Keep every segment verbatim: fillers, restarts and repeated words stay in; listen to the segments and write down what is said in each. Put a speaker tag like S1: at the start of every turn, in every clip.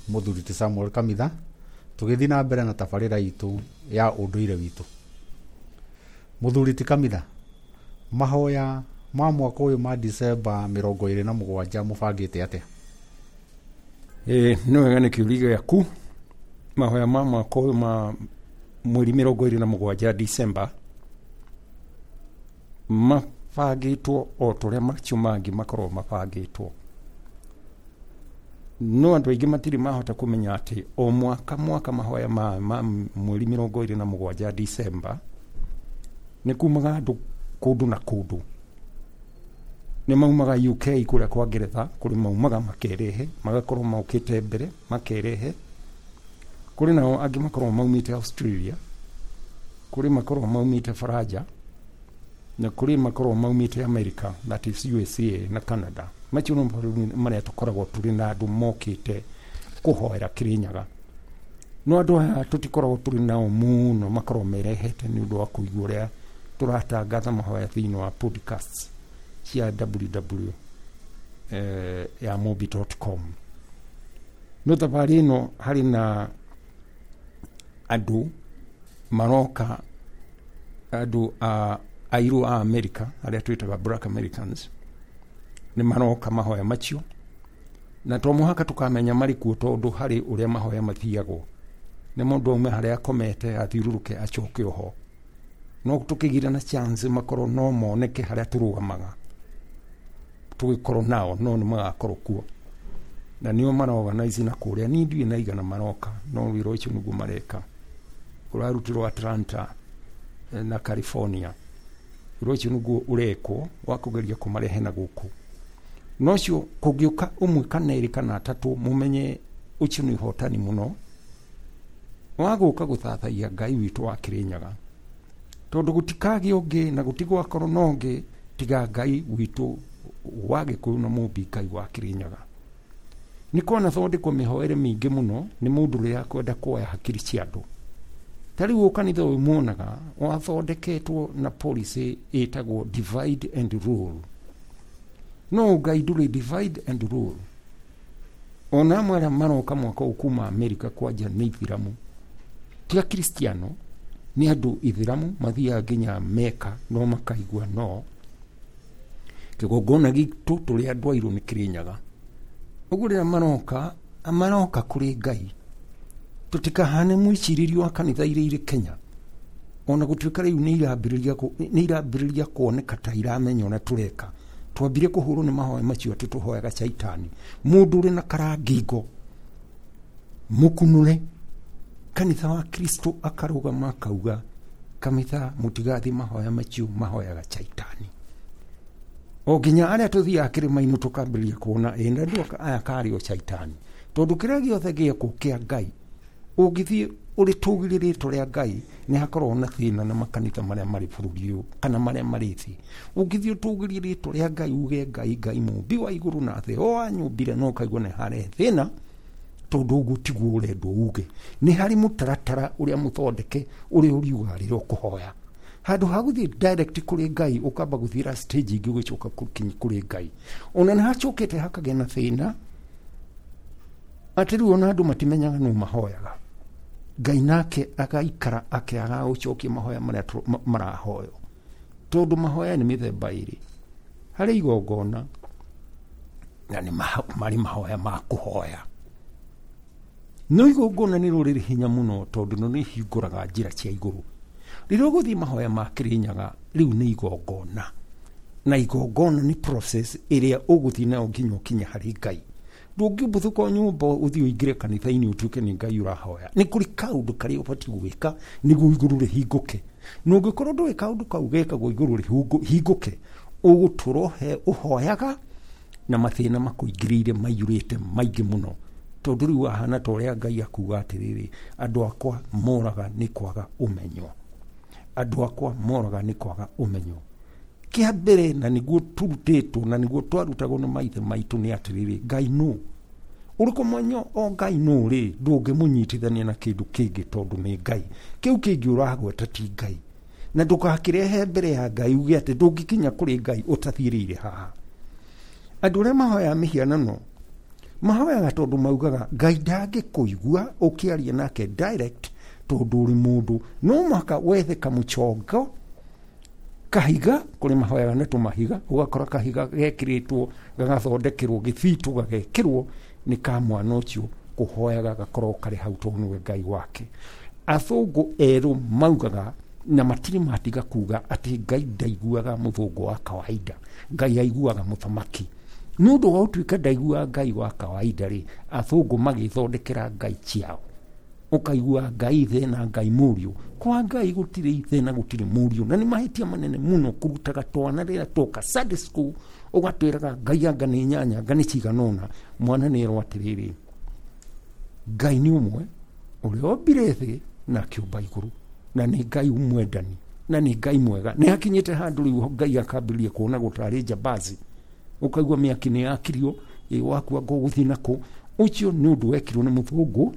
S1: Muthuri ti Samuel Kamitha tugithi na mbere na tabarira itu ya unduire witu. Muthuri ti Kamitha, mahoya ma mwaka uyu ma December mirongo iri na mugwanja mubangite atia?
S2: Eh, no wega ni kiuria giaku. Mahoya ma mwaka uyu ma mweri mirongo iri na mugwanja December mabangitwo o turia macio mangi makorwo mabangitwo. No andu aingi matiri mahota kumenya ati o mwaka mwaka mahoya ma, ma mweri mirongo iri na mugwanja December ni kumaga andu kundu na kundu. Ni maumaga U K kuria kwa Ngeretha, kuri maumaga makerehe magakorwo maukite mbere makerehe. Kuri nao angi makorwo maumite Australia, kuri makorwo maumite Faraja, na kuri makorwo maumite America, that is U S A na Canada. Macio no maria tukoragwo turi na andu mokite kuhoera Kirinyaga. No andu aya tutikoragwo turi nao muno makorwo merehete ni undu wa kuigua uria turatangatha mahoya thiini wa podcast cia w w w eh, ya mobi dot com. No tabari ino hari na andu maroka andu a airu a America aria twitaga Black Americans ni maroka mahoya macio na to muhaka tukamenya mari kuo tondu hari uria mahoya mathiagwo ni mundu umwe haria komete athiruruke acoke oho no tukigira na chance makoro no moneke haria turugamaga tugikorwo nao no ni magakorwo kuo na niyo mara organize na kuria ni ndu ina igana maroka no wiro icio nugu mareka urarutirwo Atlanta na California wiro icio nugu ureko wakugeria kumarehe na guku no cio kugiuka umwe kana iri kana atatu mumenye ucio ni hotani muno waguka guthathaia Ngai witu wa Kirinyaga tondu gutikagi ungi na gutigwa korononge tiga Ngai witu wage kuna mubi Ngai wa Kirinyaga. Niko na thonde ko mihoere mingi muno ni mundu ria kwenda kuoya hakiri cia andu. Tari wo kanitha uyu muonaga wathondeketwo na policy itagwo divide and rule. No Ngai nduri divide and rule. Ona mara maroka mwaka ukuma America kwanja ni Ithiramu. Tia Kristiano ni andu Ithiramu mathia nginya Mecca no makaigua no kigogona gitu tuli andu airu ni Kirinyaga. Ugurira maroka amaroka kuri Ngai tutikahane mwiciririo wa kanitha ire ire Kenya ona gutwika riu ni irambiriria ko ni irambiriria kuoneka ta iramenya ona tureka twambire kuhurwo ni mahoya macio tutuhoyaga Shaitani mundu ri na karangingo mukunure kanitha wa Kristo akaruga makauga kamitha mutigathi mahoya macio mahoyaga Shaitani. O ginya aria tuthia kirima inu tukambiria kuona enda ndu aya kari o Shaitani tondu kiria giothe gieko kia Ngai ugithie uri tugiriritwo ria Ngai ni hakorwo na thina na makanitha maria mari bururi uyu kana maria mari thi ugithie tugiriritwo ria Ngai uge Ngai Ngai mumbi wa iguru na thi o anyumbire no kaigwa ne hare thina tondu gutigwo urendo uge ni hari mutaratara uria muthondeke uri uriuga riro kuhoya handu haguthi direct kuri Ngai ukamba guthira stage ingi ugicoka kukinyi kuri Ngai ona na hacokete hakagena thina atiru ona andu matimenyaga no mahoyaga Ngai nake agaikara akiaga ucokie mahoya maria marahoyo tondu mahoya ni mithemba iri hari igongona na ni mari mahoya ma kuhoya no igongona ni ruriri hinya muno tondu no ni hinguraga njira cia iguru riro guthi mahoya ma Kirinyaga riu ni igongona na igongona ni process iria uguthi na nginya kinya hari Ngai ndungibuthuka nyumba uthi uingire kanitha-ini utuke ni Ngai urahoya ni kuri kaundu kari ubati gwika niguo iguru rihinguke no ngikorwo ndwe kaundu kau gekagwo iguru rihinguke uguturohe uhoyaga na mathina makuingirire maiyurite maingi muno tondu riu ahana to ria Ngai akuga atiriri andu akwa moraga ni kwaga umenyo andu akwa moraga ni kwaga umenyo kia mbere na niguo turutitwo na niguo twarutagwo na maithe maitu ni atiriri Ngai no uriko mwenyo o Ngai no ri ndunge munyitithania na kindu kingi tondu ni Ngai kiu kingi uragweta ti Ngai na ndukakirehe mbere ya Ngai uge ati ndungikinya kuri Ngai utathirire haha andu re mahoya mihiana no mahoyaga tondu maugaga Ngai ndangĩkũigua ũkĩaria nake direct tondu uri mundu, no maka wethe kamuchongo kahiga kuri mahoyaga na tumahiga, ugakora kahiga gekiritwo gagathondekerwo githitu gagekirwo ni ka mwana ucio kuhoyaga gakorwo kari hau tondu Ngai wake. Athungu eru maugaga na matiri matiga kuga ati Ngai ndaiguaga muthungu wa kawaida, Ngai aiguaga muthamaki. Nundu wa utuika ndaigua Ngai wa kawaida ri, athungu magithondekera Ngai ciao. Ukaigua Ngai the na Ngai murio, kwa Ngai gutiri the na gutiri murio, na ni mahitia manene muno kurutaga twana rira toka Sunday school ugatwiraga Ngai anga ni nyanya anga ni ciganona. Mwana ni ero atiriri, Ngai ni umwe uria ombire thi na kiumba iguru, na ni Ngai umwendani, na ni Ngai mwega. Ni hakinyite handu riu Ngai akambirie kuona gutari Jabazi, ukaigua miaki ni akirio e wakua go guthinako ucio ni undu wekirwo ni muthungu.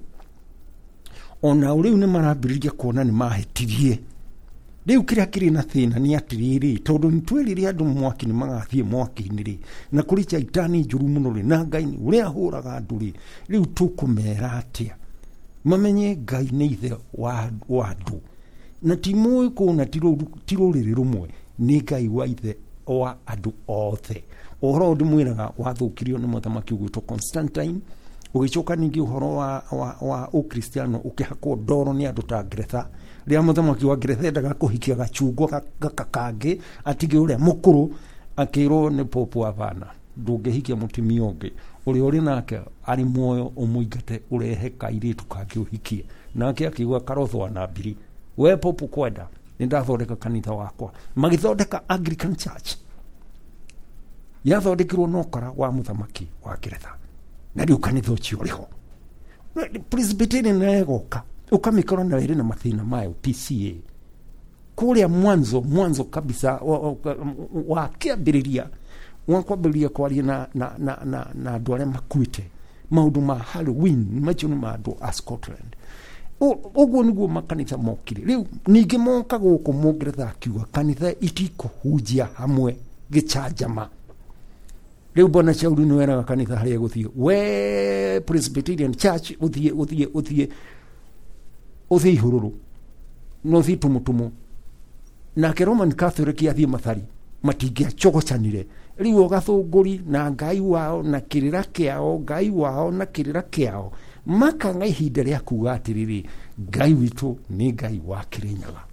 S2: Ona uriu ni marambiriria kuona ni mahetirie. Riu kiria kiri na thina ni atiriri, tondu nitwirire andu mwaki ni magathie mwaki-ini ri, na kuricha itani njuru muno ri, na Ngai ni uria ahuraga andu ri. Riu tukumera atia mamenye Ngai ni ithe wa andu, na timoi kuna tiruriri rumwe, ni Ngai wa ithe wa andu othe. Uhoro ndimwiraga wathukirio ni muthamaki ugwitwo Constantine, ugicoka ningi uhoro wa wa, wa ukristiano ukihakwo ndoro ni andu ta Gretha. Ria muthamaki wa Gretha ndaga kuhikia gachungo gakakange atige uria mukuru, akirwo ni popu avana ndungihikia mutimia ungi uri uri nake ari muoyo umuigate urehe kairitu kangi uhikie, nake akigwa karothwa na mbiri, we popu kwenda nindathondeka kanitha wakwa. Magithondeka Anglican Church yathondekirwo nokora wa muthamaki wa Gretha, na riu kanitha ucio riho. Presbyterian naegoka ukamikora na wiri na mathina mayo P C A kuria mwanzo mwanzo kabisa wa kiambiriria wakwambiriria kwaria na na na na, na andu aria makuite maundu ma Halloween macio ni maundu a Scotland. Uguo niguo makanitha mokire. Riu ningi moka guku Mungeretha akiuga kanitha itikuhunjia hamwe gichanjama. Riu bona Shauri ni wera kanitha haria guthie, we Presbyterian Church uthie uthie uthie uthie hururu no thi tumutumu, na ke Roman Catholic athie mathari matingia chogochanire. Riu gathunguri na Ngai wao na kirira kiao, Ngai wao na kirira kiao makanga ihinda ria kuga atiriri Ngai witu ni Ngai wa Kirinyaga.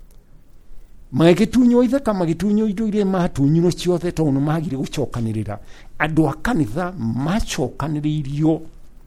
S2: Magitunyo ithaka magitunyo indo iria matunyiro ciothe tondu magire gucokanirira. Andu a kanitha macokaniririo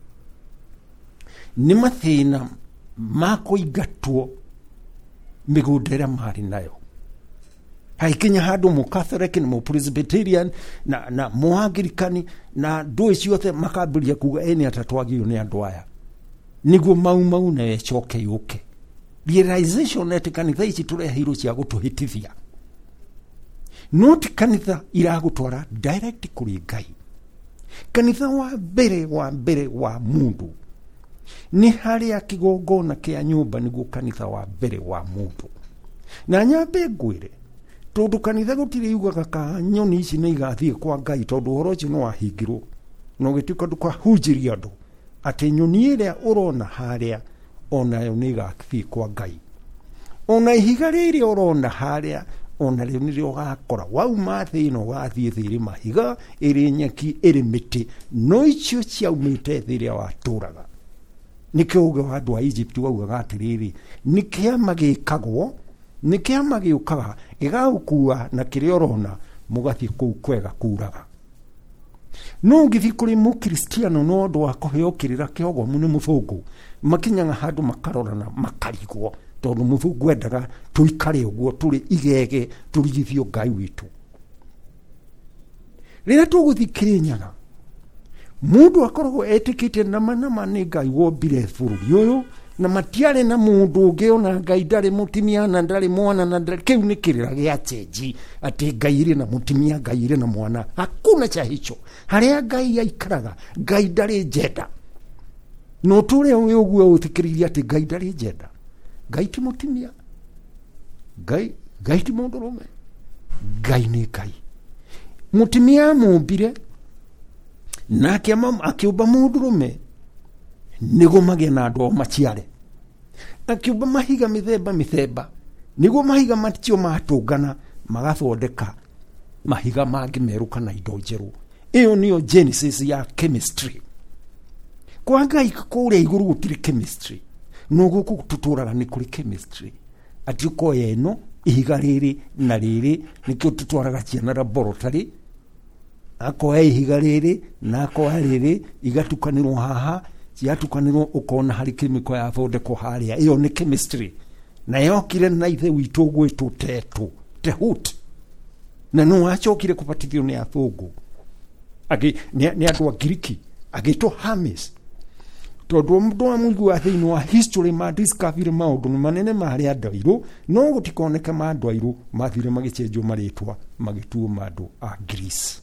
S2: ni mathina makuingatwo migunda ria mari nayo. Haikinya handu mu Catholic na mu Presbyterian na na mu Anglican na ndui ciothe makambiria kuga eni atatwagio ni andu aya niguo mau mau na ecoke yuke. Realization net kanitha ici turehirwo cia gutuhitithia, not kanitha iragutwara direct kuri Ngai. Kanitha wa mbere wa mbere wa mundu ni haria kigongona kia nyumba niguo kanitha wa mbere wa mundu. Na nyambe ngwire tondu kanitha gutire yugaga ka nyoni ici ni igathie kwa Ngai tondu horo ci no wahingirwo no gituka ndukwa hunjiria andu ati nyoni iria urona haria ona yo ni igathie kwa Ngai. Ona ihiga riri urona haria ona rĩu nĩrĩo gakora wauma thĩ ĩno gathiĩ thĩ ĩrĩ mahiga ĩrĩ nyeki ĩrĩ mĩtĩ no icio ciaumĩte thĩ ĩrĩa watũraga. Nĩkĩo uge wa andũ a Egypt waugaga atĩrĩrĩ nĩ kĩama gĩkagwo nĩ kĩama gĩũkaga gĩgagũkua na kĩrĩa ũrona mũgathiĩ kũu kwega kuraga. No ngĩthiĩ kũrĩ mũkristiano no ũndũ wa kũheo kĩrĩra kĩogomu nĩ mũthũngũ makinyaga handũ makarorana makarigwo tondu muthungu endaga tuikare uguo turi igege turigithio Ngai witu. Rĩrĩa tũgũthiĩ Kirinyaga mundu akoragwo etikite na manama ni Ngai wombire bũrũri ũyũ na matiarĩ na mundu ũngĩ ona Ngai ndarĩ mutimia na ndarĩ mwana na ndarĩ kĩu nĩ kĩrĩra gĩa chenji atĩ Ngai irĩ na mutimia Ngai irĩ na mwana. Hakuna cha hicho. Harĩa Ngai aikaraga Ngai ndarĩ jenda. No tũrĩa ũyũ ũguo ũthikĩrĩria atĩ Ngai ndarĩ jenda. Ngai ti mutimia, Ngai Ngai ti mundurume, Ngai ni Ngai. Mutimia mumbire na akiumba mũndũrũme nĩguo magĩe na andũ maciare, akiumba mahiga mĩthemba mĩthemba nĩguo mahiga macio matũngana magathondeka mahiga mangĩ merũ kana indo njerũ. Ĩyo nĩyo genesis ya chemistry. Kwa Ngai kũrĩa igũrũ gũtirĩ chemistry, no gũkũ tũtũraga nĩ kũrĩ chemistry. Ati ũkoya ĩno ihiga rĩrĩ na rĩrĩ nĩkĩo tũtwaraga ciana laboratory, akoya ihiga rĩrĩ na akoya rĩrĩ igatukanĩrwo haha, ciatukanĩrwo ũkona harĩ kemiko ya thondeko harĩa. Ĩyo nĩ chemistry, na yokire na ithe witũ gwĩtwo Tetu Tehut, na no acokire kũbatithio nĩ athũngũ agi nĩ andũ a Giriki agĩtwo Hermes, tondũ mũndũ wa mũigua thĩinĩ wa history ma discovery maũndũ manene marĩ andũ airũ, no gũtikoneka ma andũ airũ mathire magĩcenjio marĩtwa magĩtuo ma andũ a Greece.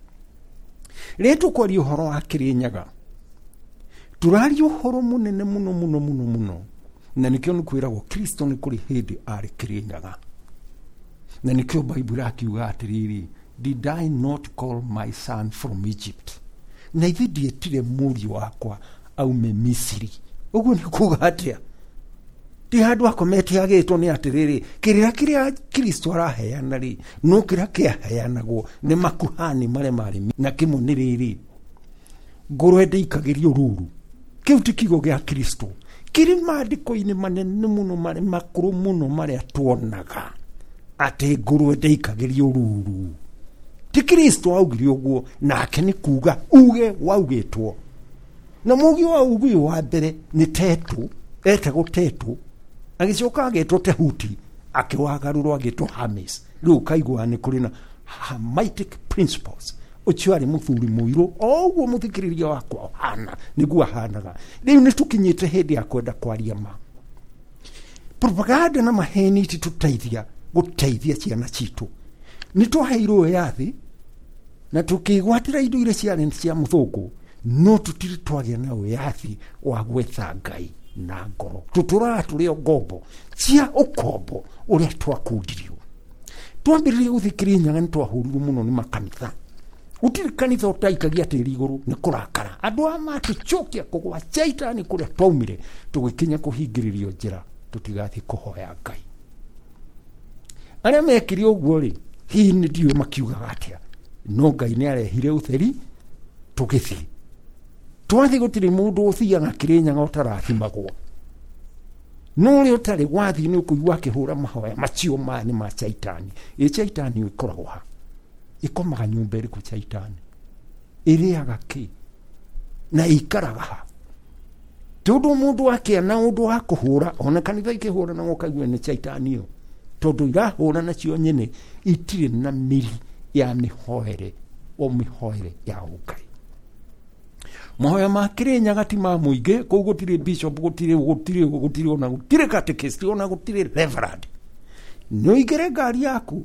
S2: Rĩrĩa tũkwaria ũhoro wa Kĩrĩnyaga, tũraria ũhoro mũnene mũno mũno mũno mũno, na nĩkĩo nĩ kwĩragwo Kristo nĩ kũrĩ hĩndĩ arĩ Kĩrĩnyaga, na nĩkĩo Bible akiuga atĩrĩrĩ, did I not call my son from Egypt? Na ithe ndietire mũriũ wakwa aume Misiri. Ũguo nĩ kuuga atĩa? Ti handũ akomete agĩtwo nĩ atĩrĩrĩ, kĩrĩa kĩrĩa Kristo araheana rĩ, no kĩrĩa kĩaheanagwo nĩ makuhani marĩa marĩ, na kĩmwe nĩ rĩrĩ, ngũrwe ndĩikagĩrio ruru. Kĩu ti kiugo gĩa Kristo, kĩrĩ maandĩko-inĩ manene mũno marĩ makũrũ mũno marĩa tuonaga atĩ ngũrwe ndĩikagĩrio ruru. Ti Kristo augire ũguo, nake nĩ kuuga uge waugĩtwo. Na mũgi wa ugi wa mbere nĩ Tetu, etagwo Tetu, agĩcoka agĩtwo Tehuti, akĩwagarũrwo agĩtwo Hermes. Rĩu kaigua nĩ kũrĩ na Hamitic principles. Ũcio arĩ mũthuri mũirũ, o ũguo mũthikĩrĩria wakwa hana nĩguo ahanaga. Rĩu nĩ tũkinyĩte hĩndĩ ya kwenda kwaria ma. Propaganda na maheni ti tũteithia gũteithia ciana citũ. Nĩ tũheirwo yathi na tũkĩgwatĩra indo iria ciarĩ cia mũthũngũ, no tũtirĩ twagĩa na wĩyathi wa gwetha Ngai na ngoro. Tũtũraga tũrĩ o ngombo cia ũkombo ũrĩa twakundirio. Twambĩrĩria gũthikĩrĩria Nyaga nĩ twahũrirwo mũno nĩ makanitha. Gũtirĩ kanitha ũtaikagia tĩri igũrũ nĩ kũrakara. Andũ a matũcokia kũgwa Shaitani kũrĩa twaumire, tũgĩkinya kũhingĩrĩrio njĩra tũtigathiĩ kũhoya Ngai. Arĩa mekire ũguo rĩ, hihi nĩ ndiũĩ makiugaga atĩa, no Ngai nĩ arehire ũtheri tũgĩthiĩ. Twathiĩ gũtirĩ mũndũ ũthiaga Kĩrĩnyaga ũtarathimagwo. No ũrĩa ũtarĩ wathiĩ nĩ ũkũigua akĩhũra mahoya macio maya nĩ ma Shaitani. Ĩ Shaitani ĩkoragwo ha? Ĩkomaga nyũmba ĩrĩkũ Shaitani? Ĩrĩaga kĩ? Na ĩikaraga ha? Tondũ mũndũ akĩana ũndũ wa kũhũra, ona kanitha ikĩhũra na ũkaigua nĩ Shaitani ĩyo. Tondũ irahũra nacio nyene itirĩ na mĩri ya mĩhoere o mĩhoere ya Ngai. Mahoya ma Kĩrĩnyaga ti ma mũingĩ, kũu gũtirĩ bishop, gũtirĩ gũtirĩ gũtirĩ ona gũtirĩ catechist, ona gũtirĩ reverend. No igere ngari yaku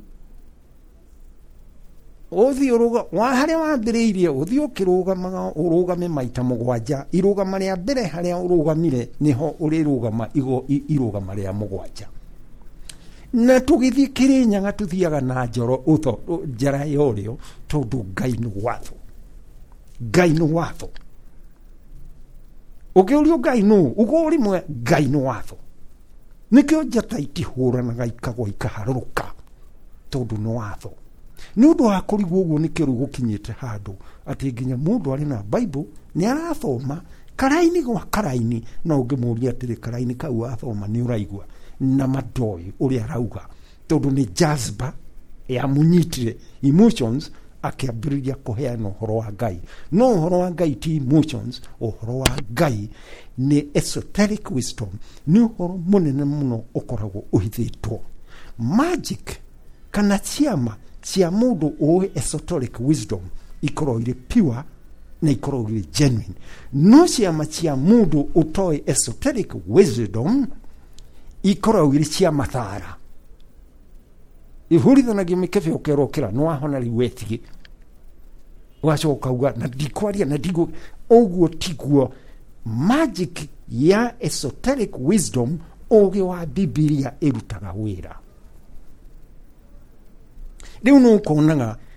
S2: ũthiĩ ũrũga wa harĩa wambĩrĩirie, ũthiĩ ũkĩrũgamaga ũrũgame maita mũgwanja. Irũgama rĩa mbere harĩa ũrũgamire niho ũrĩrũgama igo irũgama rĩa mũgwanja. Na tũgĩthiĩ Kĩrĩnyaga tũthiaga na njoro ũtho njara yorĩo, tondũ Ngai nĩ watho. Ngai nĩ watho. Ũkĩũrio Ngai nũ, ugo rimwe Ngai nĩ watho. Nĩkĩo njata itihũranaga ikagwa ikaharũrũka, tondũ nĩ watho. Nĩ ũndũ wa kũrigwo ũguo nĩkĩo rĩu gũkinyĩte handũ atĩ nginya mũndũ arĩ na Bible nĩ arathoma karaini gwa karaini, na ũngĩmũria atĩrĩ karaini kau athoma nĩ ũraigua na madoĩ ũrĩa arauga, tondũ nĩ jazba ya mũnyitire emotions akĩambĩrĩria kũheana ũhoro wa Ngai. No ũhoro wa Ngai ti emotions, ũhoro wa Ngai nĩ esoteric wisdom, nĩ ũhoro mũnene mũno ũkoragwo ũhithĩtwo. Magic kana ciama cia mũndũ ũĩ esoteric wisdom ikoragwo irĩ pure na ikoragwo irĩ genuine. No ciama cia mũndũ ũtoĩ esoteric wisdom ikoragwo irĩ cia mathara. Ihũrithanagio mĩkebe ũkerokera nĩ wahona rĩu wetige, wacoka uga na ndikwaria na ndigo ũguo tiguo. Magic ya esoteric wisdom ũgĩ wa Biblia ĩrutaga wĩra. Rĩu no ũkonaga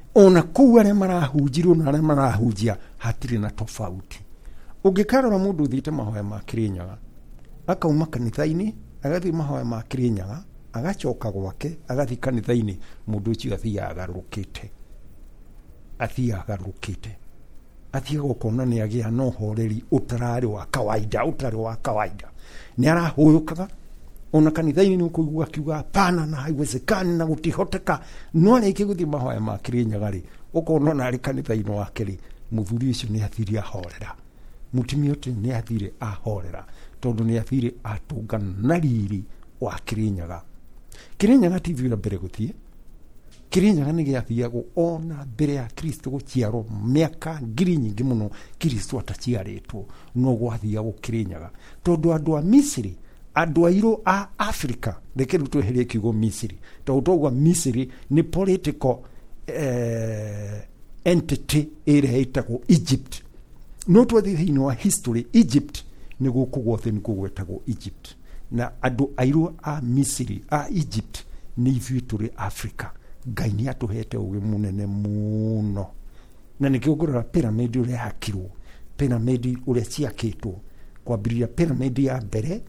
S2: ona kuu arĩa marahunjirwo na arĩa marahunjia hatirĩ na tofauti. Ũngĩkarora mũndũ ũthiĩte mahoya ma Kĩrĩnyaga akauma kanitha-inĩ agathiĩ mahoya ma Kĩrĩnyaga agacoka gwake agathiĩ kanitha-inĩ, mũndũ ũcio athiaga agarũrũkĩte, athiaga agarũrũkĩte, athiaga gũkona nĩ agĩa na ũhoreri ũtararĩ wa kawaida, ũtarĩ wa kawaida. Nĩ arahũyũkaga ona kanitha-inĩ nĩ ũkũigua akiuga hapana na haiwezekani na gũtihoteka, no arĩkia gũthiĩ mahoya ma Kĩrĩnyaga rĩ ũkona na arĩ kanitha-inĩ wake rĩ mũthuri ũcio nĩ athire ahorera, mũtumia ũcio nĩ athire ahorera, tondũ nĩ athire atũngana na riri wa Kĩrĩnyaga. Kĩrĩnyaga ti thira mbere gũthiĩ, Kĩrĩnyaga nĩ gĩathiagwo ona mbere ya Kristo gũciarwo mĩaka ngiri nyingĩ mũno Kristo ataciarĩtwo, no gwathiagwo Kĩrĩnyaga, tondũ andũ a Misiri, andũ airũ a Africa, reke rĩu tweherie kiugo Misiri, tondũ twauga Misiri nĩ political eh, entity ĩrĩa ĩtagwo Egypt, no twathiĩ thĩinĩ wa history Egypt nĩ gũkũ gwothe nĩ kũgwetagwo Egypt, na andũ airũ a Misiri a Egypt nĩ ithuĩ tũrĩ Africa. Ngai nĩ atũhete ũgĩ mũnene mũno, na nĩkĩo ngũrora pyramid ũrĩa yakirwo, pyramid ũrĩa ciakĩtwo, kwambĩrĩria pyramid ya mbere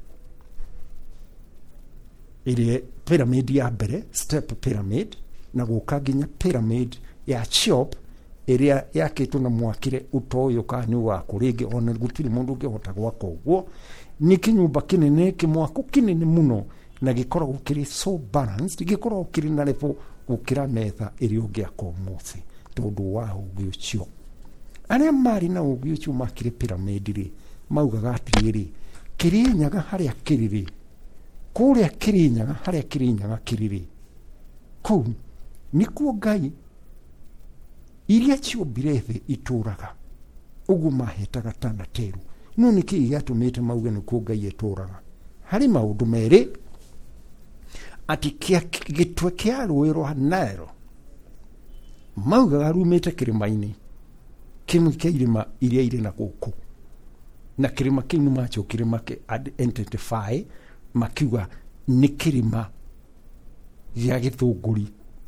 S2: ĩrĩa pyramid ya mbere step pyramid, na gũka nginya pyramid ya Cheops ĩrĩa yakĩtwo na mwakire ũtoyo kana nĩ wa kũrĩngĩ, ona gũtirĩ mũndũ ũngĩhota gwaka ũguo. Nĩ kĩnyũmba kĩnene, kĩmwako kĩnene mũno, na gĩkoragwo kĩrĩ so balanced, gĩkoragwo kĩrĩ na level gũkĩra metha ĩrĩa ũngĩaka ũmũthĩ, tondũ wa ũgĩ ũcio. Arĩa marĩ na ũgĩ ũcio makire pyramid rĩ maugaga atĩrĩrĩ, Kĩrĩnyaga harĩa kĩrĩ rĩ, kũrĩa Kĩrĩnyaga harĩa Kĩrĩnyaga kĩrĩ rĩ, kũu nĩkuo Ngai iria ciũmbire thĩ itũraga, ũguo mahetaga Tanateru. No nĩkĩ gĩatũmĩte mauge nĩkuo Ngai etũraga? Harĩ maũndũ merĩ, atĩ gĩtwe kĩa rũĩ rwa Nile maugaga rumĩte kĩrĩma-inĩ kĩmwe kĩa irĩma iria irĩ na gũkũ, na kĩrĩma kĩu nĩ macokire make identify makiuga nĩ kĩrĩma gĩa gĩthũngũri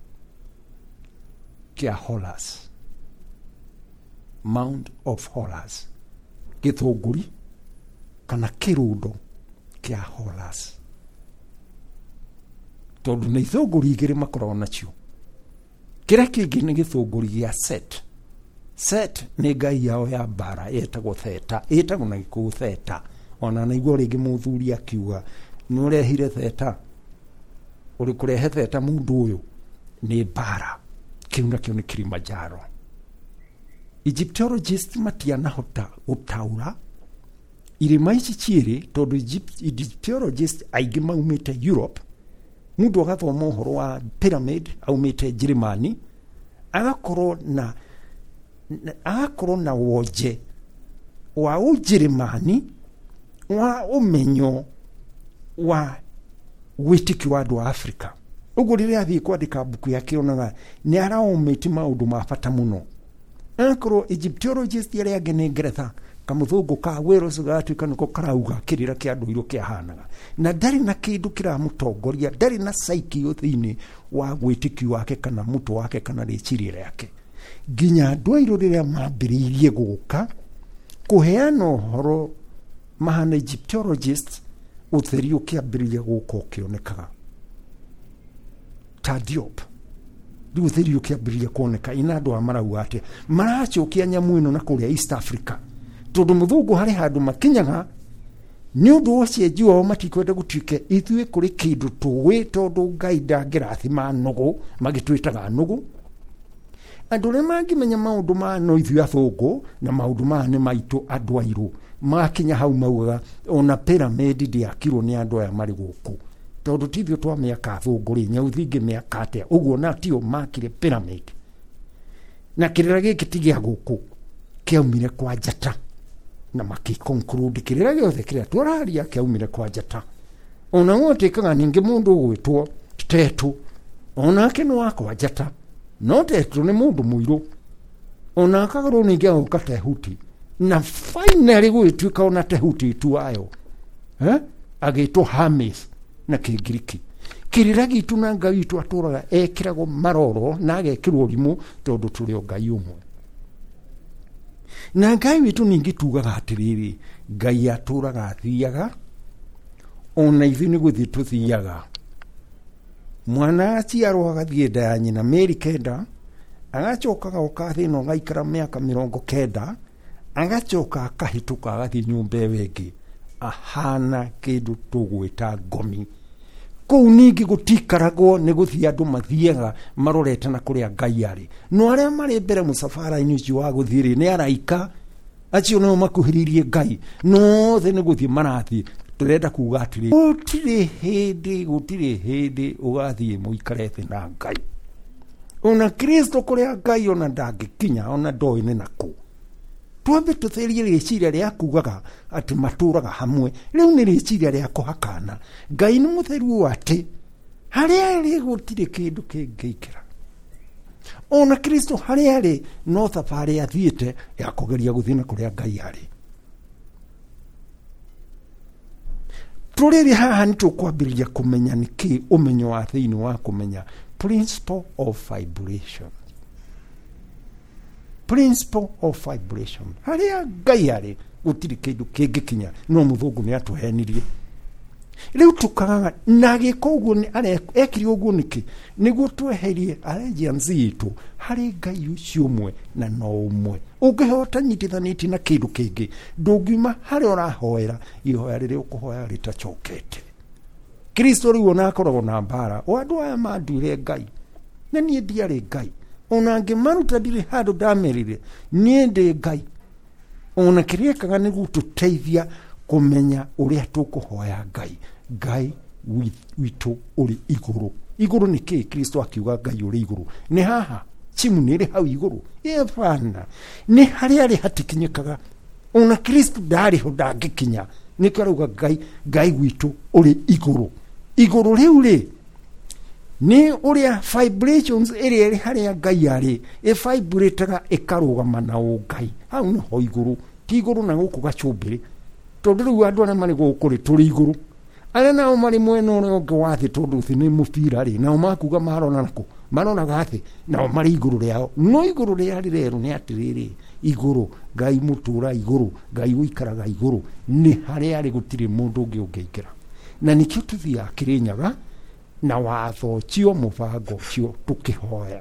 S2: kĩa Horus, Mount of Horus, gĩthũngũri kana kĩrundo kĩa Horus, tondũ nĩ ithũngũri igĩrĩ makoragwo nacio. Kĩrĩa kĩngĩ nĩ gĩthũngũri gĩa Set. Set nĩ ngai yao ya mbara ĩtagwo Theta, ĩtagwo na gĩkũyũ Theta, ona naigua rĩngĩ mũthuri akiuga nĩ ũrehire Theta, ũrĩ kũrehe Theta mũndũ ũyũ nĩ mbara. Kĩu nakĩo nĩ Kilimanjaro. Egyptologists matianahota gũtaũra irĩma ici cierĩ, tondũ Egyptologists aingĩ maumĩte Europe. Mũndũ agathoma ũhoro wa pyramid aumĩte Njĩrĩmani, agakorwo na agakorwo na wonje wa Ũnjĩrĩmani wa ũmenyo wa wĩtĩkio wa andũ a Africa. Ũguo rĩrĩa athiĩ kwandĩka mbuku yake onaga nĩ araũmĩte maũndũ ma bata mũno. Akorwo Egyptologist arĩa angĩ nĩ Ngeretha, kamũthũngũ ka Wales gatuĩka nĩko karauga kĩrĩra kĩa andũ irũ kĩahanaga, na ndarĩ na kĩndũ kĩramũtongoria, ndarĩ na psyche thĩinĩ wa gwĩtĩkio wake kana mũtwe wake kana rĩciria rĩake. Nginya andũ airũ rĩrĩa mambĩrĩirie gũka kũheana ũhoro mahana Egyptologist, ũtheri ũkĩambĩrĩria gũka ũkĩonekaga. Ta Diop rĩu ũtheri ũkĩambĩrĩria kuoneka, ina andũ amarauga atĩ maracokia nyamũ ĩno na kũrĩa East Africa, tondũ mũthũngũ harĩ handũ makinyaga nĩ ũndũ ũcenji wao matikwenda gũtuĩke ithuĩ kũrĩ kĩndũ tũĩ, tondũ Ngai ndangĩrathima nũgũ magĩtwĩtaga nũgũ. Andũ arĩa mangĩmenya maũndũ ma no ithuĩ athũngũ na maũndũ ma nĩ maitũ andũ airũ, makinya hau maugaga ona pyramid ndĩakirwo nĩ andũ aya marĩ gũkũ, tondũ tithio twa mĩaka athũngũ rĩ nyau thingi mĩaka atĩa, ũguo na tio makire pyramid. Na kĩrĩra gĩkĩ ti gĩa gũkũ, kĩaumire kwa njata, na makĩ-conclude kĩrĩra gĩothe kĩrĩa tũraria kĩaumire kwa njata. Ona gũtuĩkaga ningĩ mũndũ ũgwĩtwo Tetu, onake nĩ wakwa njata, no Tetu nĩ mũndũ mũirũ, ona akagarwo ningĩ agũka Tehuti, na finally gwĩtuĩka ona Tehuti tuayo, eh? Agĩtwo Hermes na Kĩngiriki. kirira gitu na Ngai witũ atũraga ekĩragwo maroro na agekĩrwo rimũ tondũ tũrĩ o Ngai ũmwe. Na Ngai witũ ningĩ tugaga atĩrĩrĩ, Ngai atũraga athiaga, ona ithuĩ nĩ gũthiĩ tũthiaga. Mwana aciarwo agathiĩ nda ya nyina mĩeri kenda, agacoka agoka thĩ ĩno agaikara mĩaka mĩrongo kenda, agacoka akahĩtũka agathiĩ nyũmba ĩyo ĩngĩ, ahana kĩndũ tũgwĩta ngomi. Kũu ningĩ gũtikaragwo nĩ gũthiĩ andũ mathiaga marorete na kũrĩa Ngai arĩ. No arĩa marĩ mbere mũcabara-inĩ ũcio wa gũthiĩ nĩ araika, acio nĩo makuhĩrĩirie Ngai, no othe nĩ gũthiĩ marathiĩ. Tũrenda kuga atĩrĩ, gũtirĩ hĩndĩ gũtirĩ hĩndĩ ũgathiĩ mũikare thĩ na Ngai. Ona Kristo kũrĩa Ngai ona ndangĩkinya, ona ndoĩ nĩ nakũ. Twambe tũtherie rĩciria rĩa kugaga atĩ matũraga hamwe. Rĩu nĩ rĩciria rĩa kũhakana. Ngai nĩ mũtheru atĩ harĩa arĩ gũtirĩ kĩndũ kĩngĩikĩra. Ona Kristo harĩa arĩ no thabarĩ athiĩte ya kũgeria gũthiĩ na kũrĩa Ngai arĩ. Tũrĩrĩ haha nĩ tũkwambĩrĩria kũmenya nĩkĩ ũmenyo wa thĩinĩ wa kũmenya principle of vibration. Principle of vibration. Harĩa Ngai arĩ gũtirĩ kĩndũ kĩngĩkinya, no mũthũngũ nĩ atũhenirie. Rĩu tũkaga na gĩko ũguo nĩ ekire ũguo nĩkĩ? Nĩguo tweherie allegiance itũ harĩ Ngai ũcio ũmwe na no ũmwe. Ũngĩhota nyitithanĩtie na kĩndũ kĩngĩ, ndũngiuma harĩa ũrahoera ihoya rĩrĩa ũkũhoya rĩtacokete. Kristo rĩu ona akoragwo na mbara, o andũ aya manduire Ngai, na niĩ ndiarĩ Ngai. Ona ngĩmaruta ndirĩ handũ ndamerire niĩ ndĩ Ngai. Ona kĩrĩekaga nĩguo tũteithia kũmenya ũrĩa tũkũhoya Ngai. Ngai witũ ũrĩ igũrũ. Igũrũ nĩ kĩĩ? Kristo akiuga Ngai ũrĩ igũrũ. Nĩ haha chimu nĩ ĩrĩ hau igũrũ? Ĩbana, nĩ harĩa arĩ hatikinyĩkaga. Ona Kristo ndarĩ ho ndangĩkinya. Nĩkĩo arauga Ngai, Ngai witũ ũrĩ igũrũ. Igũrũ rĩu rĩ, nĩ ũrĩa vibrations ĩrĩa ĩrĩ harĩa Ngai arĩ ĩvibrataga ĩkarũgama na ũngai. Hau nĩho igũrũ. Ti igũrũ na gũkũ gacũmbĩrĩ. Tondũ rĩu andũ arĩa marĩ gũkũ rĩ tũrĩ igũrũ. Arĩa nao marĩ mwena ũrĩa ũngĩ wa thĩ tondũ thĩ nĩ mũbira rĩ, nao makuga marona nakũ? Maronaga thĩ, nao marĩ igũrũ rĩao. No igũrũ rĩa rĩrero nĩ atĩrĩrĩ, igũrũ, Ngai mũtũra igũrũ, Ngai ũikaraga igũrũ, nĩ harĩa arĩ gũtirĩ mũndũ ũngĩ ũngĩingĩra. Na nĩkĩo tũthiaga Kĩrĩnyaga na watho ũcio mũbango ũcio tũkĩhoya.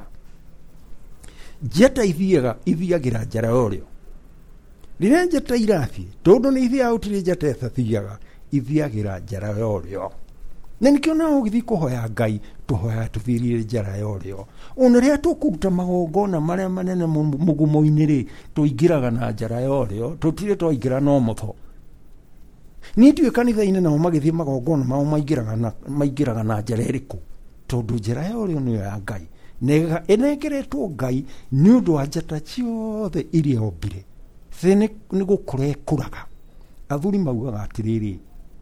S2: Njata ithiaga ithiagĩra njara yorĩo. Rĩrĩa njata irathiĩ, tondũ nĩ ithiaga gũtirĩ njata ĩtathiaga, ithiagĩra njara yorĩo. Na nĩkĩo nao ũgĩthiĩ kũhoya Ngai, tũhoya tũthirie njara yorĩo. Ona rĩrĩa tũkũruta magongona marĩa manene mũgumo-inĩ rĩ, tũingĩraga na njara yorĩo, tũtirĩ twaingĩra no mũtho. Niĩ ndiũĩ kanitha-inĩ nao magĩthiĩ magongona mao maingĩraga na maingĩraga na njara ĩrĩkũ, tondũ njara yorĩo nĩyo ya Ngai. Ĩnengeretwo Ngai nĩ ũndũ wa njata ciothe iria ombire. Thĩ nĩ gũkũra ĩkũraga. Athuri maugaga atĩrĩrĩ,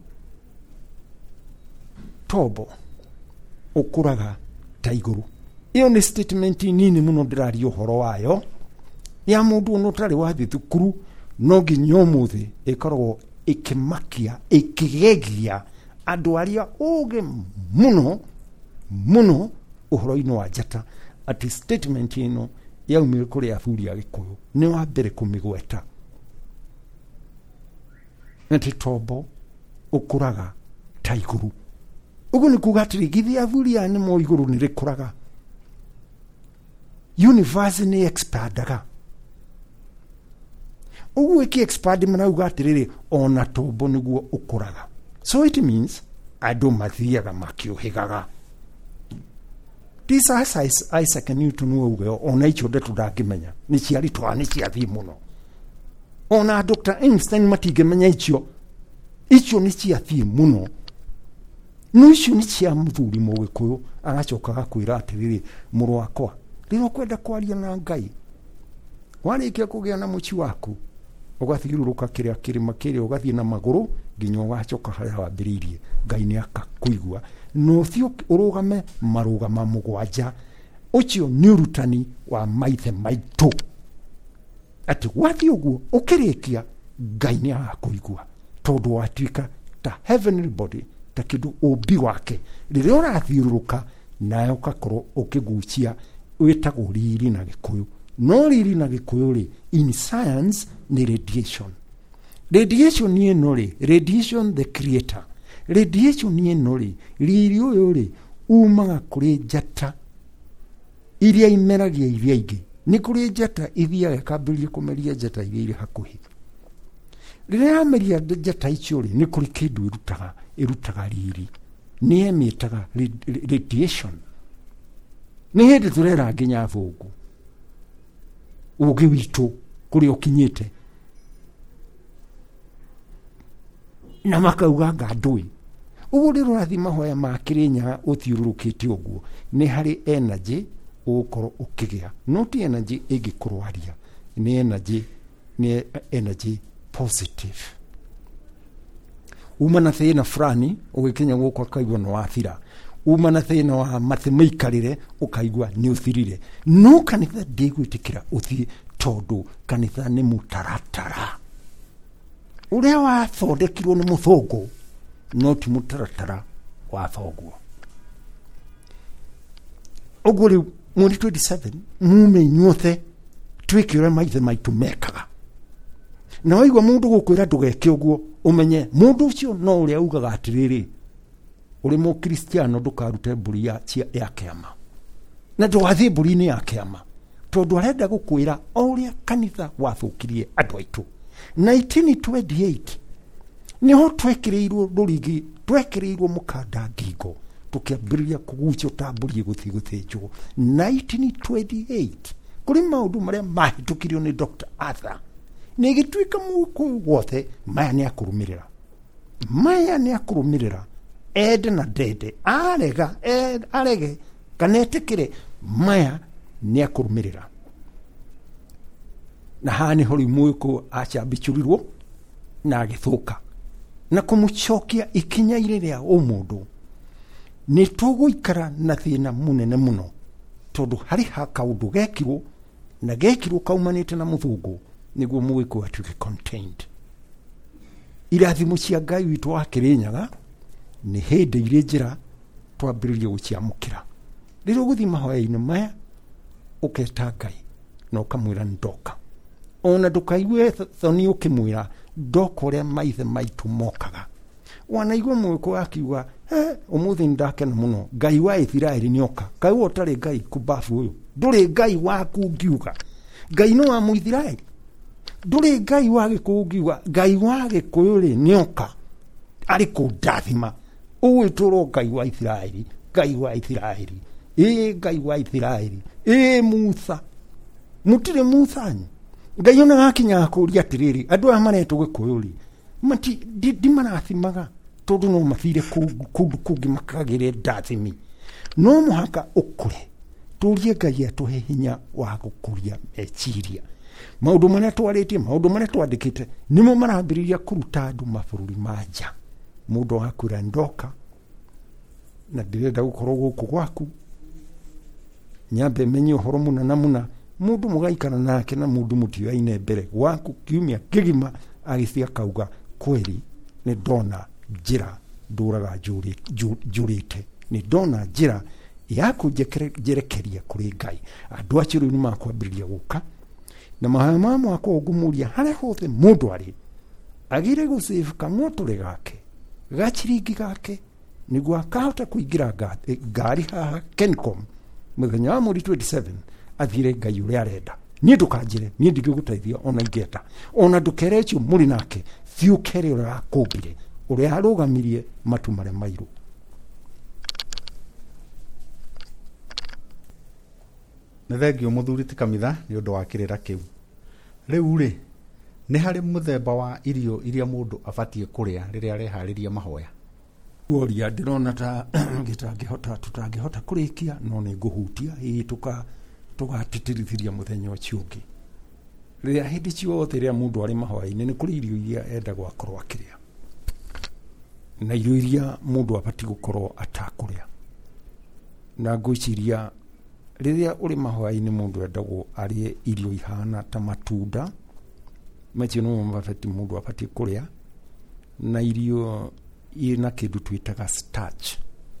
S2: tombo ũkũraga ta igũrũ. Iyo nĩ statement nini mũno ndĩraria ũhoro wayo ya mũndũ ono ũtarĩ wathiĩ thukuru, no nginya ũmũthĩ ĩkoragwo ĩkĩmakia ĩkĩgegia andũ arĩa ũgĩ mũno mũno ũhoro-inĩ wa njata, atĩ statement ĩno yaumire kũrĩ athuri a Gĩkũyũ nĩ wa mbere kũmĩgweta. Atĩ tombo ũkũraga ta igũrũ. Ũguo nĩ kuga atĩrĩ githĩ athuri aya nĩmo igũrũ nĩ rĩkũraga. Universe nĩ expandaga. Ũguo ĩkĩ expand marauga atĩrĩrĩ ona tombo nĩguo ũkũraga. So it means andũ mathiaga makĩũhĩgaga. Tisasa Isaac Newton wauge ona icio ndeto ndangĩmenya nĩ ciaritwa nĩ ciathiĩ mũno. Ona Doctor Einstein matingĩmenya icio. Icio nĩ ciathiĩ mũno. No icio nĩ cia mũthuri Mũgĩkũyũ agacokaga kwĩra atĩrĩrĩ, mũrũ wakwa, rĩrĩa ũkwenda kwaria na Ngai, warĩkia kũgĩa na mũci waku, ũgathiũrũrũka kĩrĩa kĩrĩma kĩrĩa ũgathiĩ na magũrũ nginya ũgacoka harĩa wambĩrĩirie. Ngai nĩ akakũigua. No ũthiĩ ũrũgame marũgama mũgwanja. Ũcio nĩ ũrutani wa maithe maitũ. Atĩ wathiĩ ũguo ũkĩrĩkia, Ngai nĩ agakũigua tondũ watuĩka ta heavenly body ta kindu umbi wake riria urathiururuka nayo ugakorwo ukigucia witagwo riri na Gikuyu. No riri na Gikuyu ri in science ni radiation. Radiation ni ino ri radiation the creator. Radiation ni ino ri riri uyu ri umaga kuri njata iria imeragia iria ingi. Ni kuri njata ithiaga ikambiria kumeria njata iria iri hakuhi. Riria yameria njata icio ri ni kuri kindu irutaga irutaga riri. Ni emitaga radiation. Ni hindi turera nginya thungu ugi witu kuri ukinyite na makauga ngandui ugu riro rathi mahoya ma Kirinyaga uthiururukite uguo ni hari energy ukoro ukigia not energy igikurwaria ni energy ni energy positive umana thina fulani ugikinya guko akaigwa no wathira umana thina wa mathemaikarire ukaigwa ni uthirire no kanitha ndigwitikira uthi tondu kanitha ni mutaratara uria wa thondekirwo ni muthungu no ti mutaratara wa thoguo oguri mweri twenty-seven mume inyuothe twikire maithe maitu mekaga na waigwa mundu gukwira ndugeke uguo umenye mundu ucio no uria ugaga atiriri uri mu Kristiano ndukarute mburi ya ya kiama na ndwathi mburi ni ya kiama tondu arenda gukwira uria kanitha wathukirie andu aitu. Nineteen twenty-eight niho twekireirwo rurigi twekireirwo mukanda ngingo tukiambiriria kugucio tamburi guthi guthinjwo. Nineteen twenty-eight kuri maundu maria mahitukirio ni Doctor Arthur ni gitwika muku wothe maya ni akurumirira maya ni akurumirira ede na dede arega ed arege kanetekire maya ni akurumirira na hani hori muiko acha bichurirwo na agithuka na kumuchokia ikinya ireria umundu ni tuguikara na thina munene muno tondu hari hakaundu gekirwo na gekirwo kaumanite na muthungu niguo muiko atuke contained. Irathimo cia Ngai witu wa Kirinyaga ni hindi ire njira twambiririe guciamukira riro guthi mahoya-ini maya uketa Ngai na ukamwira ndoka ona ndukaigue thoni ukimwira ndoka uria maithe maitu mokaga wanaigua mwiko akiuga eh umuthi ndakena muno Ngai wa Ithiraeli nioka kai wotari Ngai kubafu uyu nduri Ngai waku ngiuga Ngai no wa Muithiraeli nduri Ngai wa Gikuyu ngiuga Ngai wa Gikuyu ri nioka ari kundathima uwituro Ngai wa Ithiraeli Ngai wa Ithiraeli e Ngai wa Ithiraeli e Musa mutire Musa nyi Ngai ona gakinya kuria atiriri andu amaretwo Gikuyu ri mati dimanathimaga tondu no mathire kundu kungi makagire ndathimi no muhaka ukure turie Ngai atuhe hinya wa gukuria meciria maundu maria twaritie maundu maria twandikite nimo marambiriria kuruta andu mabururi manja mundu akura ndoka na ndirenda gukorwo guku gwaku nyambe menye uhoro muna na muna mundu mugaikana nake na mundu mutioaine mbere gwaku kiumia kigima agithia kauga kweli ni ndona njira nduraga njurite ni ndona njira ya kujerekeria kuri Ngai andu acio riu nimakwambiriria guka na mahaya mamu akogumuria hare hothe mundu ari agire gusave kamotore gake gachiringi gake niguo akahota kuingira ngari haha Kencom muthenya wa mweri twenty-seven athire Ngai uria arenda ni ndukanjire ni ndigiguteithia ona ingeta ona ndukerecho muri nake thiukere uria akumbire uria arugamirie matu maria mairu.
S1: Nethegio muthuri ti Kamitha ni undu wa kirira kiu riu ri ni hari muthemba wa irio iria mundu abatie kuria riria arehariria mahoya
S2: uria ndirona ta gitangihota tutangihota kurikia no ni nguhutia ii tuka tugatitirithia muthenya ucio ungi riria hindi ciothe riria mundu ari mahoya-ini ni kuri irio iria enda gwakorwo akiria na irio iria mundu abatie gukorwo atakuria na ngwiciria riria uri mahoya-ini mundu endagwo arie irio ihana ta matunda macio no mabati mundu abatie kuria na irio ina kindu twitaga starch.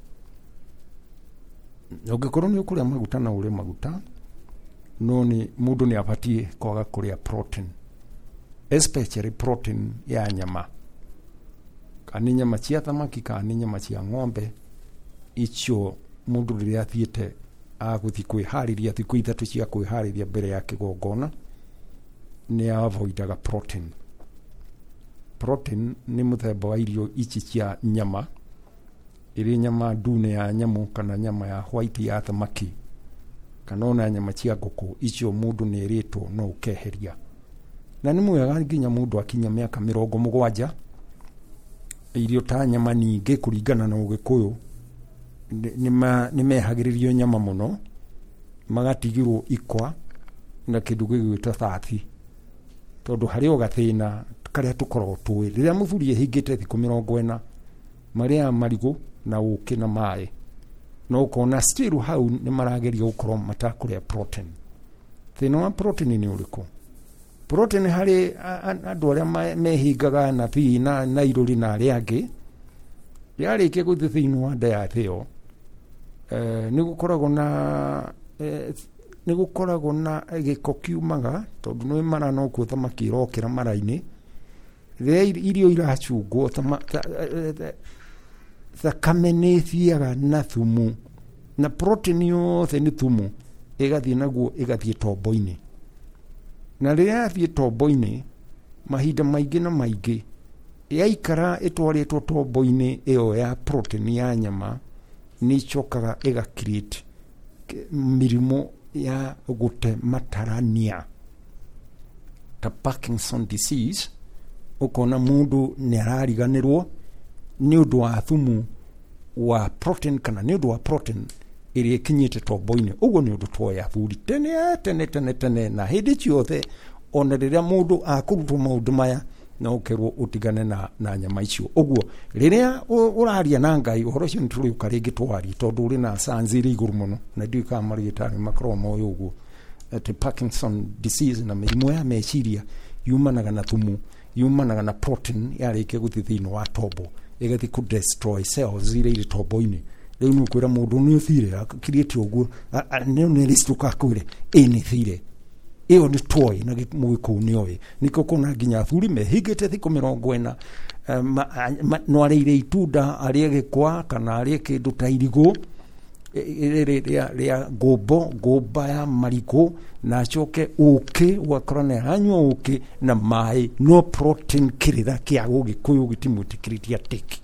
S2: Ungikorwo ni ukuria maguta na uri maguta, no ni mundu ni abatie kwaga kuria protein, especially protein ya nyama, kana nyama cia thamaki kana nyama cia ng'ombe. Icio mundu riria athiete aguthi kwihariria thiku ithatu cia kwihariria mbere ya kigongona ni avoidaga protein. Protein ni muthemba wa irio ici cia nyama, iri nyama ndune ya nyamu kana nyama ya white ya thamaki kana ona nyama cia nguku. Icio mundu ni ritwo no ukeheria, na ni mwega nginya mundu akinya miaka mirongo mugwanja. Irio ta nyama nyingi kuringana na Ugikuyu ni mehagiririo nyama muno, magatigirwo ikwa na kindu gigwita thati, tondu hari o gathina karia tukorwo twi riria muthuri ehingite thiku mirongo ina maria marigu na uki na mai, no kona still hau ni marageria gukorwo matakuria protein. Thina wa protein ni uriku? Protein hari andu aria mehingaga na pi na na iruri na aria angi yarikia guthi thiini wa diet iyo, eh, ni gukoragwo na eh, ni gukoragwo na giko kiumaga tondu no mara no ku thamaki irokira mara-ini riria irio irachungwo thakame ni thiaga na thumu, na protein yothe ni thumu igathie naguo igathie tombo-ini, na riria athie tombo-ini mahinda maingi na maingi yaikara itwaritwo tombo-ini iyo ya protein ya nyama ni chokaga ega create mirimu ya gute matarania ta Parkinson disease. Ukona mundu ni arariganirwo ni undu wa thumu wa protein kana ni undu wa protein iri kinyite tombo-ini. Uguo ni undu twoya thuri tene tene tene tene, na hindi ciothe ona riria mundu akurutwo maundu maya na ukerwo utigane na na nyama icio. Uguo riria uraria na Ngai uhoro cio nturi ukaringi twari tondu uri na sanziri iguru muno, na ndio ka marigitani makro moyo uguo ati Parkinson disease na mirimu ya meciria yumanaga na thumu, yumanaga na protein yarike guthi thiini wa tombo igathi ku destroy cells ire ire tombo-ini. Riu ni ukwira mundu ni uthire akirite uguo ni ni listuka kwire ini thire iyo ni toy na mugiku ni oyi niko kuna ginya athuri mehingite thiku mirongo ina no arire itunda arie gikwa kana arie kindu ta irigu ria ria gombo gomba ya mariko na choke uki wakorane anywa uki na mai, no protein kirira kia Ugikuyu gitimutikiritia tiki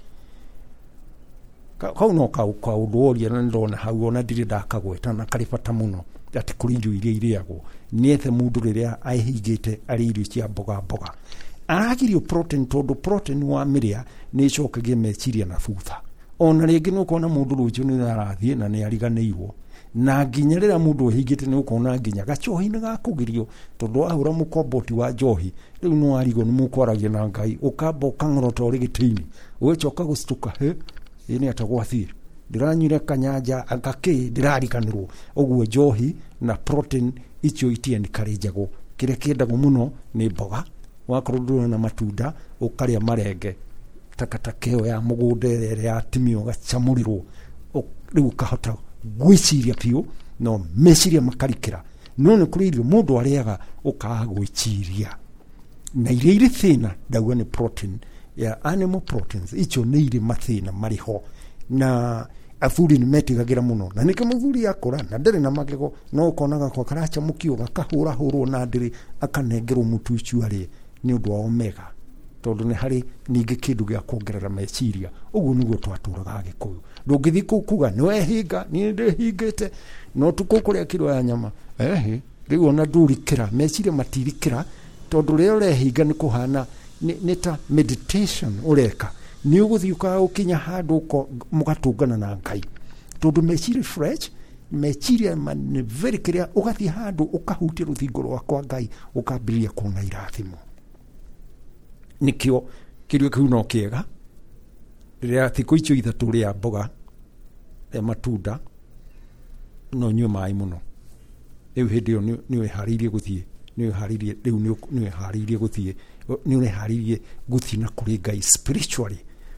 S2: kau no kau kwa udoria na ndona hau ona ndiri ndakagweta na karibata muno ati kurinju iria iriago niethe mundu riria ahingite ari irio cia mboga mboga aragirio protein tondu protein wa miria ni chokagie meciria na thutha. Ona ringi no kona mundu ruju ni arathie na ni ariganirwo na nginya rira mundu ahingite ni ukona nginya gachohi ni gakugirio tondu ahura mukomboti wa njohi. Riu no arigo ni mukwaragia na Ngai ukamba ukangorota uri gitini ugicoka gustuka he ini atagwathire ndiranyire kanyanja angaki ndirarikanirwo. Uguo njohi na protein icio itie ni karijagwo kire kiendago muno ni mboga, wakorwo na matunda ukaria marenge takatakeo ya mugunda ya timio gachamurirwo riu kahota gwiciria pio no meciria makarikira no ni kuririo mundu ariaga ukagwiciria na iria iri thina ndauga ni protein ya animal proteins. Icio ni iri mathina mariho na athuri ni metigagira muno, na nike muthuri akora na ndere na magego no ukonaga kwa karacha mukio gakahura hurwo na ndiri akanengerwo mutu icio ari ni undu wa omega tondu ni hari ningi kindu gia kuongerera meciria. Uguo niguo twaturaga Gikuyu. Ndungithi kuga no ehinga ni ndihingite no tukukuria kiro ya nyama ehe riu ona ndurikira meciria matirikira tondu rio rehinga ni kuhana ni ta meditation ureka ni uguthi uka ukinya handu ko mugatungana na Ngai tondu meciria fresh meciria man very clear ugathi handu ukahutia ruthingo rwa kwa Ngai ukambiria kuona irathimo. Nikio kirio kiu no kiega riria thiku icio ithatu ria mboga e matunda no nyue mai muno. Riu hindi yo ni weharirie guthie ni weharirie riu ni weharirie guthie ni weharirie guthie na kuri Ngai spiritually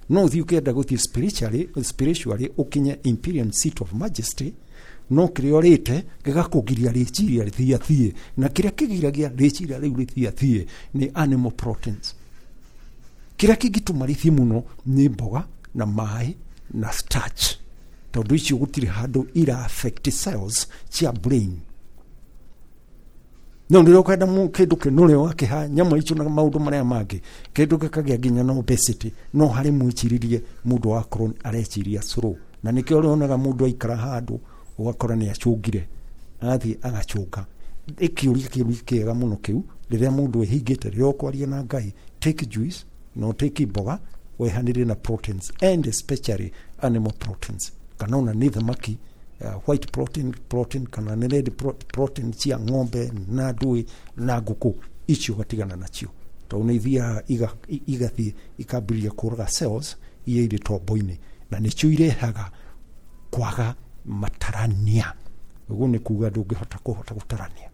S2: no thiä å kä enda gå thiä spiritually spiritually ukinye imperial seat of majesty no kä rä a å rä te gä gakå giria rä ciria rä thiathiä na kä rä a kä giragia rä ciria rä u rä thiathiä nä animal proteins. kä rä a kä ngä tå ma rä thiä må no nä mboga na maä na starch tondå icio gå tirä handå ira affect cells cia brain. No nä rä kwenda kä ndå kä nå rä wakä ha nyama icio na maå ndå marä a mangä kä ndå gä kagä a nginya na obesity no harä mwä ciririe må ndå wakorwo areciria slow na nä kä o rä onaga må ndå aikara handå å gakora nä acå ngire athiä agacå nga ä kä å ria kä å kä ega må no kä u rä rä a må ndå ehingä te rä rä a å kwaria na Ngai take juice no take mboga wehanä rä na proteins and especially animal proteins kana ona nä thamaki uh, white protein protein kana nä red pro, protein cia ng'ombe na ndui na ngũkũ icio gatigana nacio tondũ nä ithiaga igathiä ikambĩrĩria kũraga cells iria irĩ tombo-inĩ na nĩcio irehaga kwaga matarania. Ũguo nĩ kuga ndũngĩhota kũhota gũtarania.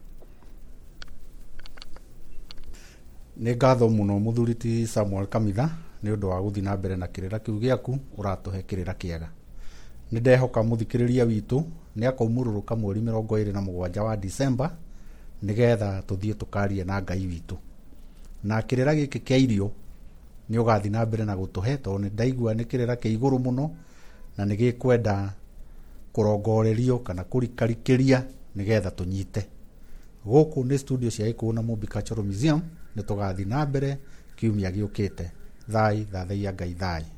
S1: Nĩ ngatho mũno mũthuriti Samuel Kamitha nĩ ũndũ wa gũthiĩ na mbere na kĩrĩra kĩu gĩaku ũratũhe kĩrĩra kĩega. Nĩ ndehoka mũthikĩrĩria witũ nĩ akaumũrũrũka mweri mĩrongo ĩrĩ na mũgwanja wa December nĩgetha tũthiĩ tũkarie na Ngai witũ. Na kĩrĩra gĩkĩ kĩa irio nĩ ũgathiĩ na mbere na gũtũhe tondũ nĩ ndaigua nĩ kĩrĩra kĩa igũrũ mũno na nĩ gĩkwenda kũrongorerio kana kũrikarikĩria nĩgetha tũnyite. Gũkũ nĩ studio cia Gĩkũyũ na Mũmbi Cultural Museum nĩ tũgathiĩ na mbere kiumia gĩũkĩte. Thai thathaia Ngai thai.